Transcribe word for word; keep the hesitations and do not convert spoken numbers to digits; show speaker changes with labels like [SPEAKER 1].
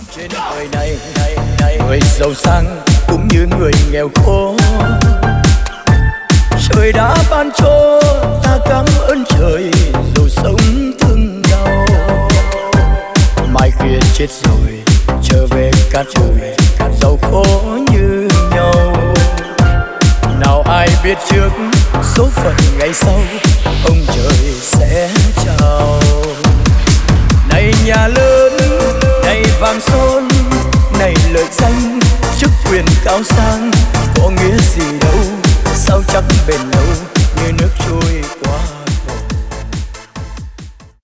[SPEAKER 1] Trên đời này, này, này, người giàu sang cũng như người nghèo khổ. Trời đã ban cho ta cảm ơn trời, dù sống thương đau. Mai kia chết rồi trở về cát bụi, giàu khổ như nhau. Nào ai biết trước số phận ngày sau, ông trời sẽ chào. Này nhà lớn, này vàng son, này lợi danh, chức quyền cao sang, có nghĩa gì đâu, sao chắc bền lâu như nước trôi qua.